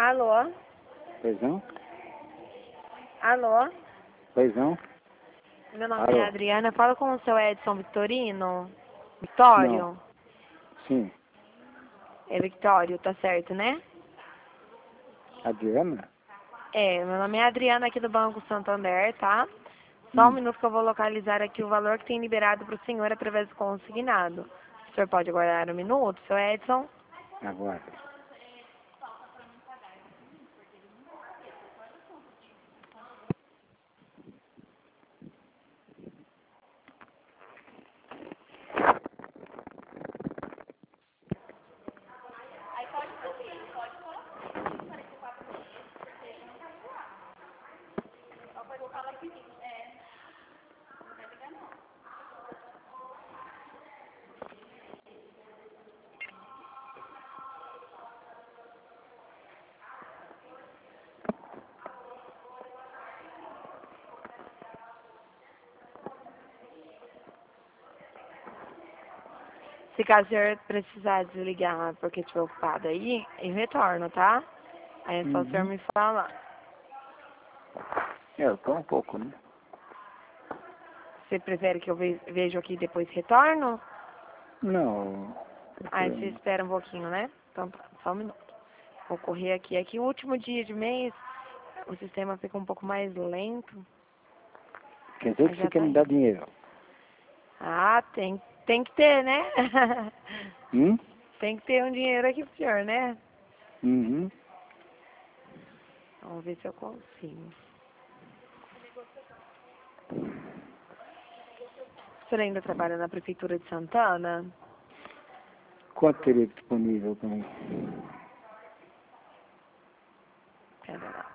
Alô? Pois não? Alô? Pois não? Meu nome Alô? é Adriana. Fala com o seu Edson Victorino. Não. Vitório? Sim. É Victório, tá certo, né? Adriana? É, meu nome é Adriana aqui do Banco Santander, tá? Só um minuto que eu vou localizar aqui o valor que tem liberado para o senhor através do consignado. O senhor pode aguardar um minuto, seu Edson? Agora. Se caso o senhor precisar desligar porque estiver ocupado aí, eu retorno, tá? Aí é só o senhor me falar. Eu tô um pouco, né? Você prefere que eu veja aqui e depois retorno? Não. Aí você espera um pouquinho, né? Então tá, só um minuto. Vou correr aqui. Aqui o último dia de mês, o sistema fica um pouco mais lento. Quer dizer Mas que já você quer tá me indo. dar dinheiro? Ah, tem que ter, né? Hum? Tem que ter um dinheiro aqui pro senhor, né? Uhum. Vamos ver se eu consigo. O senhor ainda trabalha na Prefeitura de Santana? Quanto teria disponível para mim? Pera lá.